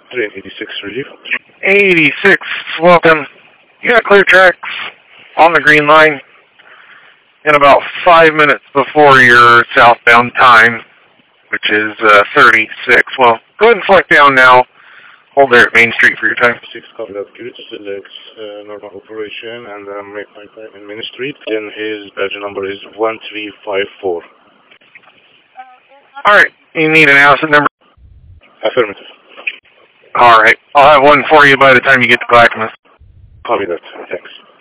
Train 86 relief. 86, welcome. You got clear tracks on the green line in about 5 minutes before your southbound time, which is 36. Well, go ahead and select down now. Hold there at Main Street for your time. 6 copy that, good. Select normal operation and make my time in Main Street. Then his badge number is 1354. Alright, you need an asset number? Affirmative. Alright, I'll have one for you by the time you get to Clackamas. Copy that, thanks.